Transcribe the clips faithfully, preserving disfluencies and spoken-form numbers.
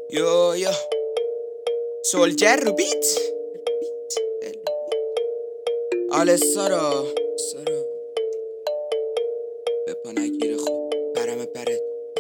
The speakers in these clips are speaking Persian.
یو یو سولجر رو بیت آل سارا سارا به پا نگیره خوب پرم پرت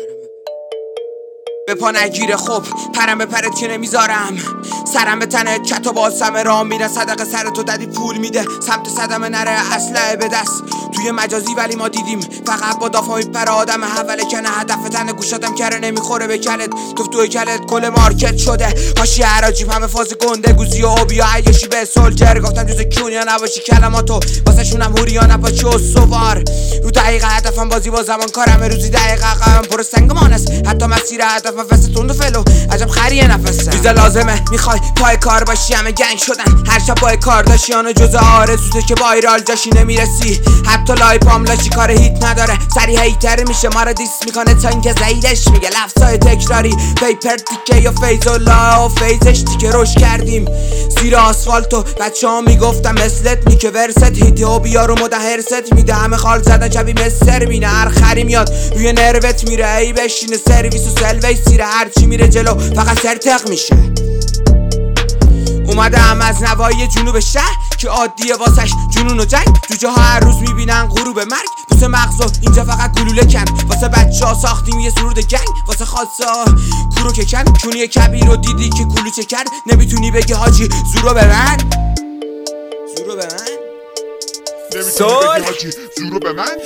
به پا نگیره خوب پرم به پرت که نمیذارم سرم به تنه کت و باسم رام میره صدقه سر تو دادی پول میده سمت صدمه نره اسلحه به دست توی مجازی ولی ما دیدیم فقط با دافا میپره آدم حوله کنه هدف تنه گوشاتم کره نمیخوره به کلت تو توی کلت کل مارکت شده هاشی عراجیب همه فاز گنده گوزی و اوبیا عیشی به سولجر گفتم جز کونیا نباشی کلماتو واسه شونم هوریا نباشی و سوار رو دقیقه هدفم بازی با زمان کارم روزی دقیقه قم پر سنگمان است حتی مسیر هدفم فست تند و فلو عجب خریه نفسه ویزا لازمه میخوای پای کار باشی همه گنگ شدن هر شب پای کار داشتیانو جز آرزوته که وایرال جاشی نمیرسی حتی لایپام لاشی کار هیت نداره سری هیتر میشه ما رو دیس میکنه تا اینکه زیدش میگه لفظای تکراری پیپر تیکه یا فیزالله و فیزش تیکه روش کردیم زیر آسفالتو بچه ها میگفتم مثلت نیکه ورست هیتی و بیارو مده هرست میده همه خال زدن شبی مستر مینه هر خری میاد روی نروت میره ای بشینه سرویس و سلوی سیره هرچی میره جلو فقط سرتق میشه اومده هم از نوایی جنوب شهر که عادیه واسش جنون و جنگ تو جاها هر روز میبینن غروب مرگ پوست مغزو اینجا فقط گلوله کن واسه بچه ها ساختیم یه سرود گنگ واسه خاصه ها کورو که کن کونی کبیر رو دیدی که کلوچه کرد نمیتونی بگی حاجی زورو به من زورو به من سول زورو به من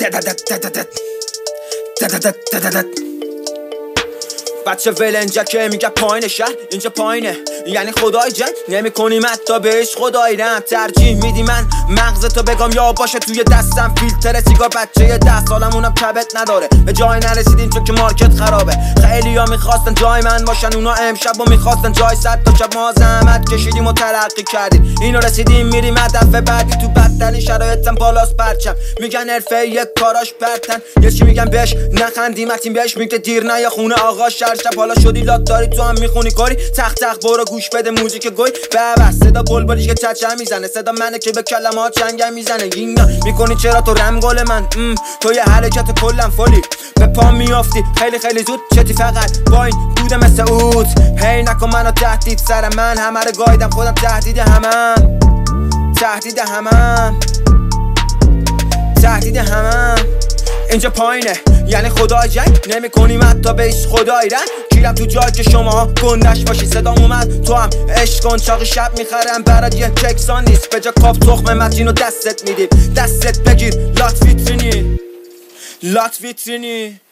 بچه ولنجه که میگه پایین شهر اینجا پایینه یعنی خدای جنگ نمی کنیم حتی بهش خدایی رم ترجیح میدی من مغزتو بگم یا باشه توی دستم فیلتر سیگار بچه ده سالمونم کبت نداره به جای نرسیدیم چون که مارکت خرابه خیلی ها میخواستن جای من باشن اونا امشب و میخواستن جای صد تا شب ما زحمت کشیدیم و ترقی کردیم اینو رسیدیم میریم هدف بعدی تو بدترین شرایطم بالاست پرچم میگن حرفه یک کاراش پرتن یه چی میگن بهش نخندیم وقتی بهش میگه دیر نه یا خونه آقا شب حالا شدی لات داری تو هم میخونی کاری تخ تخ برو گوش بده موزیک گوی بابا صدا بلبلیش که چچم میزنه صدا منه که به کلمات چنگم میزنه اینا میکنی چرا تو رم گل من تو یه حرکت کلم فولی به پا میافتی خیلی خیلی زود چتی فقط با این دوده مثل اوت هی نکن منو تهدید سر من همه رو گایدم خودم تهدید همم تهدید همم تهدید همم اینجا پایینه یعنی خدای جنگ نمی کنیم حتی بهش خدای رنگ گیرم تو جای که شما گندش باشی صدام اومد تو هم عشق کن چاقی شب میخرم برات یه ککسان نیست به جا کاف تخم متین و دستت میدیم دستت بگیر لات ویترینی لات ویترینی